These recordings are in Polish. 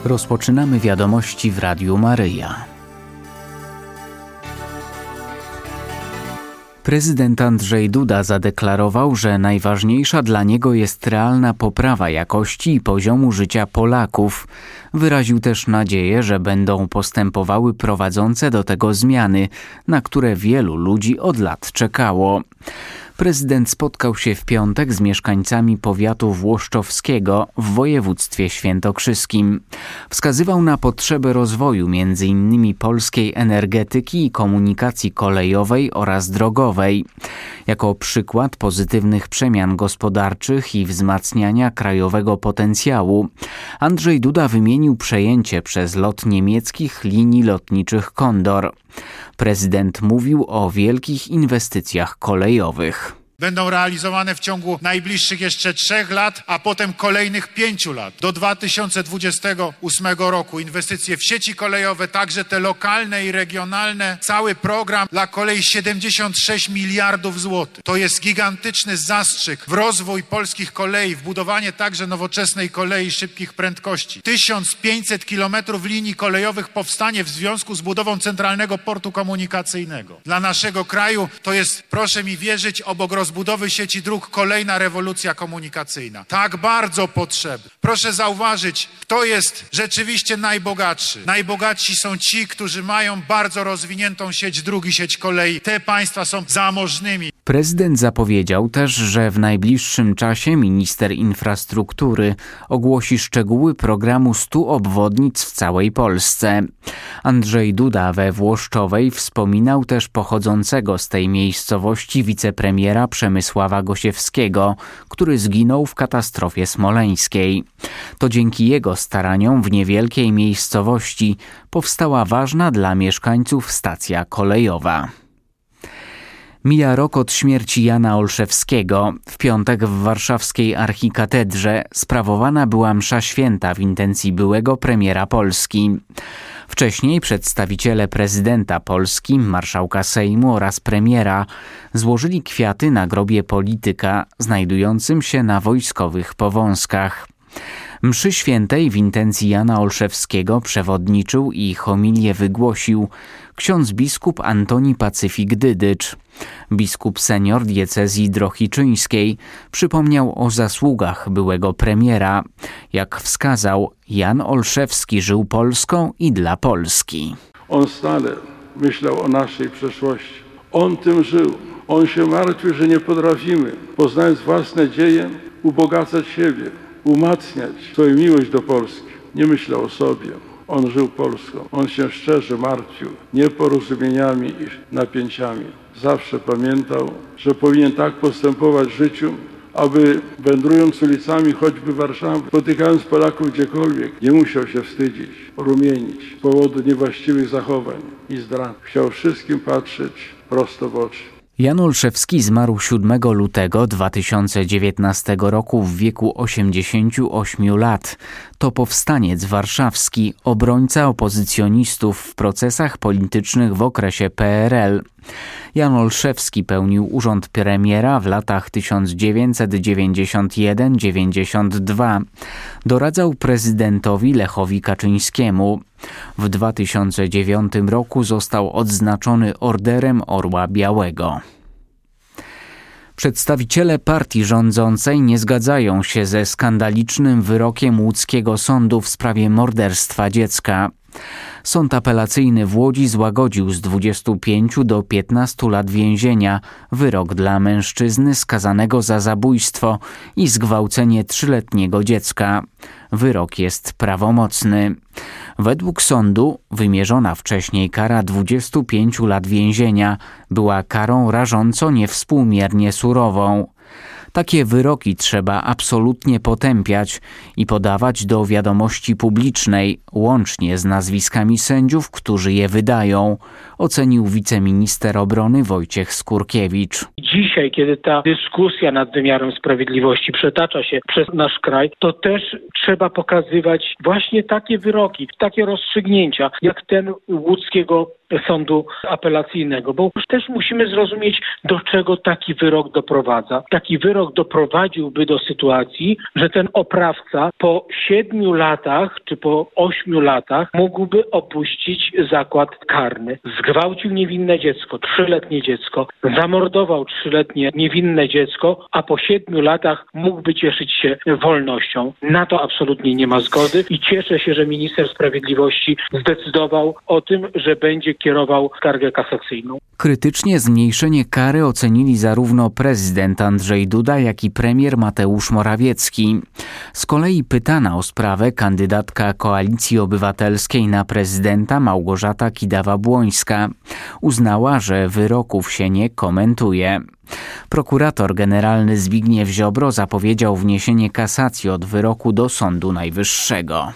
Rozpoczynamy wiadomości w Radiu Maryja. Prezydent Andrzej Duda zadeklarował, że najważniejsza dla niego jest realna poprawa jakości i poziomu życia Polaków. Wyraził też nadzieję, że będą postępowały prowadzące do tego zmiany, na które wielu ludzi od lat czekało. Prezydent spotkał się w piątek z mieszkańcami powiatu włoszczowskiego w województwie świętokrzyskim. Wskazywał na potrzebę rozwoju m.in. polskiej energetyki i komunikacji kolejowej oraz drogowej. Jako przykład pozytywnych przemian gospodarczych i wzmacniania krajowego potencjału Andrzej Duda wymienił przejęcie przez LOT niemieckich linii lotniczych Kondor. Prezydent mówił o wielkich inwestycjach kolejowych. Będą realizowane w ciągu najbliższych jeszcze 3 lat, a potem kolejnych 5 lat. Do 2028 roku inwestycje w sieci kolejowe, także te lokalne i regionalne. Cały program dla kolei 76 miliardów złotych. To jest gigantyczny zastrzyk w rozwój polskich kolei, w budowanie także nowoczesnej kolei szybkich prędkości. 1500 kilometrów linii kolejowych powstanie w związku z budową centralnego portu komunikacyjnego. Dla naszego kraju to jest, proszę mi wierzyć, obok rozbudowy sieci dróg kolejna rewolucja komunikacyjna. Tak bardzo potrzebna. Proszę zauważyć, kto jest rzeczywiście najbogatszy. Najbogatsi są ci, którzy mają bardzo rozwiniętą sieć dróg i sieć kolei. Te państwa są zamożnymi. Prezydent zapowiedział też, że w najbliższym czasie minister infrastruktury ogłosi szczegóły programu 100 obwodnic w całej Polsce. Andrzej Duda we Włoszczowej wspominał też pochodzącego z tej miejscowości wicepremiera Przemysława Gosiewskiego, który zginął w katastrofie smoleńskiej. To dzięki jego staraniom w niewielkiej miejscowości powstała ważna dla mieszkańców stacja kolejowa. Mija rok od śmierci Jana Olszewskiego. W piątek w warszawskiej archikatedrze sprawowana była msza święta w intencji byłego premiera Polski. Wcześniej przedstawiciele prezydenta Polski, marszałka Sejmu oraz premiera złożyli kwiaty na grobie polityka znajdującym się na Wojskowych Powązkach. Mszy świętej w intencji Jana Olszewskiego przewodniczył i homilię wygłosił ksiądz biskup Antoni Pacyfik-Dydycz. Biskup senior diecezji drohiczyńskiej przypomniał o zasługach byłego premiera. Jak wskazał, Jan Olszewski żył Polską i dla Polski. On stale myślał o naszej przeszłości. On tym żył. On się martwił, że nie potrafimy, poznając własne dzieje, ubogacać siebie, umacniać swoją miłość do Polski. Nie myślał o sobie. On żył Polską. On się szczerze martwił nieporozumieniami i napięciami. Zawsze pamiętał, że powinien tak postępować w życiu, aby wędrując ulicami choćby Warszawy, spotykając Polaków gdziekolwiek, nie musiał się wstydzić, rumienić z powodu niewłaściwych zachowań i zdrad. Chciał wszystkim patrzeć prosto w oczy. Jan Olszewski zmarł 7 lutego 2019 roku w wieku 88 lat. To powstaniec warszawski, obrońca opozycjonistów w procesach politycznych w okresie PRL. Jan Olszewski pełnił urząd premiera w latach 1991-92. Doradzał prezydentowi Lechowi Kaczyńskiemu. W 2009 roku został odznaczony Orderem Orła Białego. Przedstawiciele partii rządzącej nie zgadzają się ze skandalicznym wyrokiem łódzkiego sądu w sprawie morderstwa dziecka. Sąd apelacyjny w Łodzi złagodził z 25 do 15 lat więzienia wyrok dla mężczyzny skazanego za zabójstwo i zgwałcenie 3-letniego dziecka. Wyrok jest prawomocny. Według sądu wymierzona wcześniej kara 25 lat więzienia była karą rażąco niewspółmiernie surową. Takie wyroki trzeba absolutnie potępiać i podawać do wiadomości publicznej, łącznie z nazwiskami sędziów, którzy je wydają, ocenił wiceminister obrony Wojciech Skurkiewicz. Dzisiaj, kiedy ta dyskusja nad wymiarem sprawiedliwości przetacza się przez nasz kraj, to też trzeba pokazywać właśnie takie wyroki, takie rozstrzygnięcia, jak ten łódzkiego sądu apelacyjnego, bo już też musimy zrozumieć, do czego taki wyrok doprowadza. Taki wyrok doprowadziłby do sytuacji, że ten oprawca po 7 latach czy po 8 latach mógłby opuścić zakład karny. Zgwałcił niewinne dziecko, 3-letnie dziecko, zamordował 3-letnie niewinne dziecko, a po 7 latach mógłby cieszyć się wolnością. Na to absolutnie nie ma zgody i cieszę się, że minister sprawiedliwości zdecydował o tym, że będzie kierował skargę kasacyjną. Krytycznie zmniejszenie kary ocenili zarówno prezydent Andrzej Duda, jak i premier Mateusz Morawiecki. Z kolei pytana o sprawę kandydatka Koalicji Obywatelskiej na prezydenta Małgorzata Kidawa-Błońska uznała, że wyroków się nie komentuje. Prokurator generalny Zbigniew Ziobro zapowiedział wniesienie kasacji od wyroku do Sądu Najwyższego.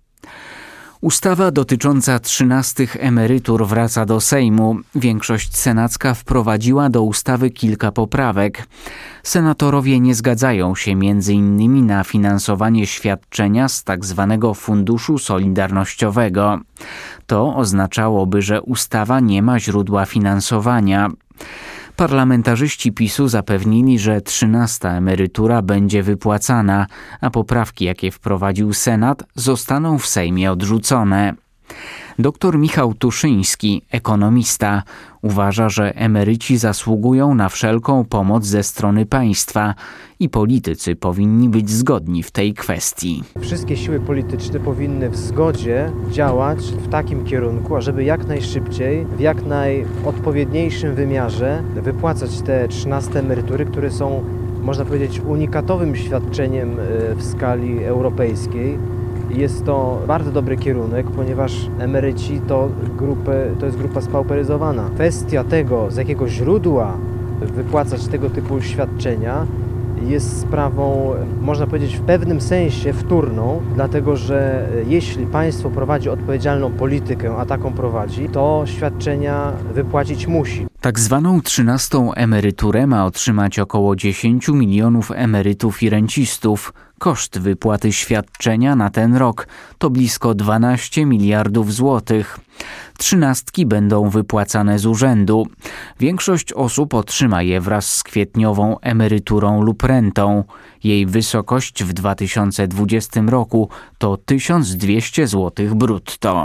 Ustawa dotycząca 13 emerytur wraca do Sejmu. Większość senacka wprowadziła do ustawy kilka poprawek. Senatorowie nie zgadzają się m.in. na finansowanie świadczenia z tzw. Funduszu Solidarnościowego. To oznaczałoby, że ustawa nie ma źródła finansowania. Parlamentarzyści PiS-u zapewnili, że 13. emerytura będzie wypłacana, a poprawki, jakie wprowadził Senat, zostaną w Sejmie odrzucone. Dr Michał Tuszyński, ekonomista, uważa, że emeryci zasługują na wszelką pomoc ze strony państwa i politycy powinni być zgodni w tej kwestii. Wszystkie siły polityczne powinny w zgodzie działać w takim kierunku, ażeby jak najszybciej, w jak najodpowiedniejszym wymiarze wypłacać te 13 emerytury, które są, można powiedzieć, unikatowym świadczeniem w skali europejskiej. Jest to bardzo dobry kierunek, ponieważ emeryci to jest grupa spauperyzowana. Kwestia tego, z jakiego źródła wypłacać tego typu świadczenia, jest sprawą, można powiedzieć, w pewnym sensie wtórną, dlatego że jeśli państwo prowadzi odpowiedzialną politykę, a taką prowadzi, to świadczenia wypłacić musi. Tak zwaną 13. emeryturę ma otrzymać około 10 milionów emerytów i rencistów. Koszt wypłaty świadczenia na ten rok to blisko 12 miliardów złotych. 13 będą wypłacane z urzędu. Większość osób otrzyma je wraz z kwietniową emeryturą lub rentą. Jej wysokość w 2020 roku to 1200 zł brutto.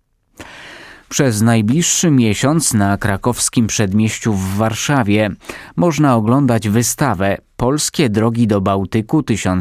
Przez najbliższy miesiąc na krakowskim przedmieściu w Warszawie można oglądać wystawę Polskie drogi do Bałtyku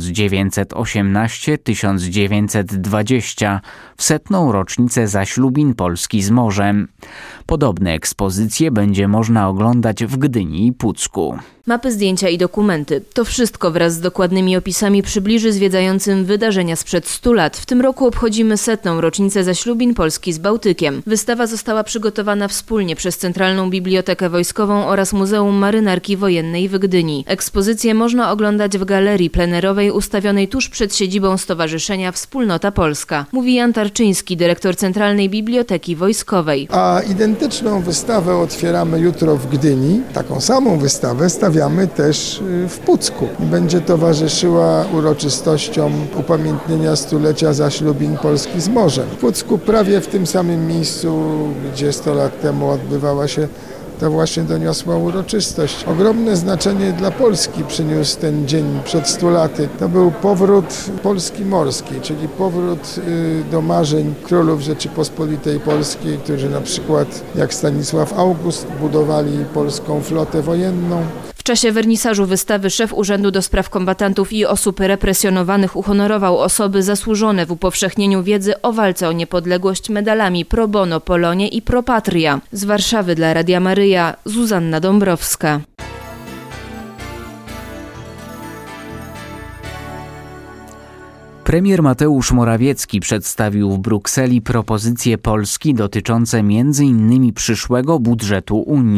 1918-1920 w 100. rocznicę zaślubin Polski z morzem. Podobne ekspozycje będzie można oglądać w Gdyni i Pucku. Mapy, zdjęcia i dokumenty. To wszystko wraz z dokładnymi opisami przybliży zwiedzającym wydarzenia sprzed 100 lat. W tym roku obchodzimy 100. rocznicę zaślubin Polski z Bałtykiem. Wystawa została przygotowana wspólnie przez Centralną Bibliotekę Wojskową oraz Muzeum Marynarki Wojennej w Gdyni. Ekspozycję można oglądać w galerii plenerowej ustawionej tuż przed siedzibą Stowarzyszenia Wspólnota Polska, mówi Jan Tarczyński, dyrektor Centralnej Biblioteki Wojskowej. A identyczną wystawę otwieramy jutro w Gdyni. Taką samą wystawę stawiamy też w Pucku. Będzie towarzyszyła uroczystościom upamiętnienia 100-lecia zaślubin Polski z morzem. W Pucku prawie w tym samym miejscu, gdzie 100 lat temu odbywała się ta właśnie doniosła uroczystość. Ogromne znaczenie dla Polski przyniósł ten dzień przed 100 laty. To był powrót Polski morskiej, czyli powrót do marzeń królów Rzeczypospolitej Polskiej, którzy na przykład jak Stanisław August budowali polską flotę wojenną. W czasie wernisażu wystawy szef Urzędu do Spraw Kombatantów i Osób Represjonowanych uhonorował osoby zasłużone w upowszechnieniu wiedzy o walce o niepodległość medalami Pro Bono Polonie i Pro Patria. Z Warszawy dla Radia Maryja, Zuzanna Dąbrowska. Premier Mateusz Morawiecki przedstawił w Brukseli propozycje Polski dotyczące m.in. przyszłego budżetu Unii.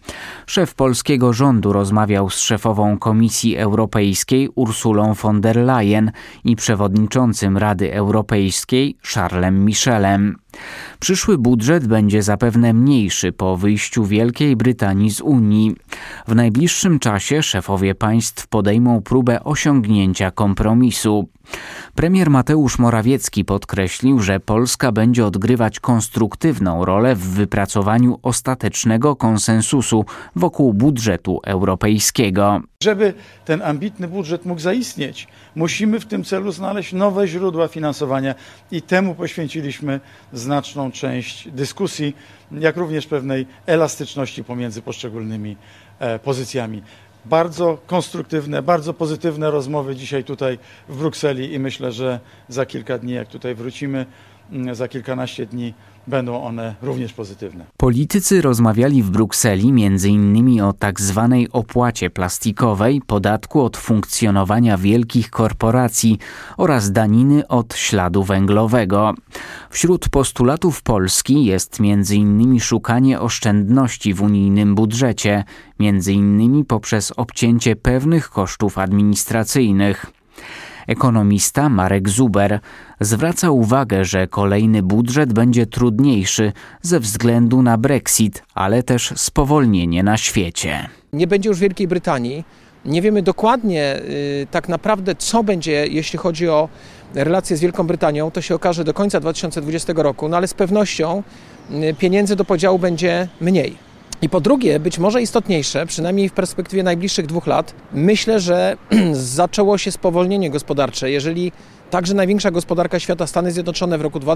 Szef polskiego rządu rozmawiał z szefową Komisji Europejskiej Ursulą von der Leyen i przewodniczącym Rady Europejskiej Charlesem Michelem. Przyszły budżet będzie zapewne mniejszy po wyjściu Wielkiej Brytanii z Unii. W najbliższym czasie szefowie państw podejmą próbę osiągnięcia kompromisu. Premier Mateusz Morawiecki podkreślił, że Polska będzie odgrywać konstruktywną rolę w wypracowaniu ostatecznego konsensusu wokół budżetu europejskiego. Żeby ten ambitny budżet mógł zaistnieć, musimy w tym celu znaleźć nowe źródła finansowania i temu poświęciliśmy znaczną część dyskusji, jak również pewnej elastyczności pomiędzy poszczególnymi pozycjami. Bardzo konstruktywne, bardzo pozytywne rozmowy dzisiaj tutaj w Brukseli i myślę, że za kilka dni, jak tutaj wrócimy, za kilkanaście dni, będą one również pozytywne. Politycy rozmawiali w Brukseli m.in. o tak zwanej opłacie plastikowej, podatku od funkcjonowania wielkich korporacji oraz daniny od śladu węglowego. Wśród postulatów Polski jest m.in. szukanie oszczędności w unijnym budżecie, m.in. poprzez obcięcie pewnych kosztów administracyjnych. Ekonomista Marek Zuber zwraca uwagę, że kolejny budżet będzie trudniejszy ze względu na Brexit, ale też spowolnienie na świecie. Nie będzie już Wielkiej Brytanii. Nie wiemy dokładnie tak naprawdę, co będzie, jeśli chodzi o relacje z Wielką Brytanią. To się okaże do końca 2020 roku, no ale z pewnością pieniędzy do podziału będzie mniej. I po drugie, być może istotniejsze, przynajmniej w perspektywie najbliższych 2 lat, myślę, że zaczęło się spowolnienie gospodarcze. Jeżeli także największa gospodarka świata, Stany Zjednoczone, w roku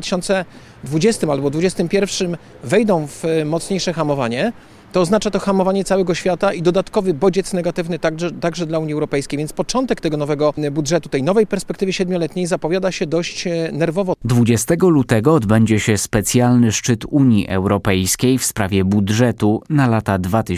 2020 albo 2021 wejdą w mocniejsze hamowanie, to oznacza to hamowanie całego świata i dodatkowy bodziec negatywny także dla Unii Europejskiej. Więc początek tego nowego budżetu, tej nowej perspektywy 7-letniej zapowiada się dość nerwowo. 20 lutego odbędzie się specjalny szczyt Unii Europejskiej w sprawie budżetu na lata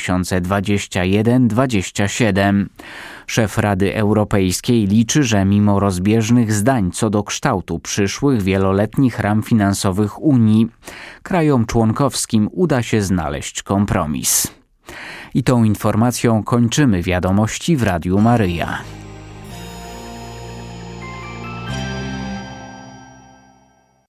2021-2027. Szef Rady Europejskiej liczy, że mimo rozbieżnych zdań co do kształtu przyszłych wieloletnich ram finansowych Unii, krajom członkowskim uda się znaleźć kompromis. I tą informacją kończymy wiadomości w Radiu Maryja.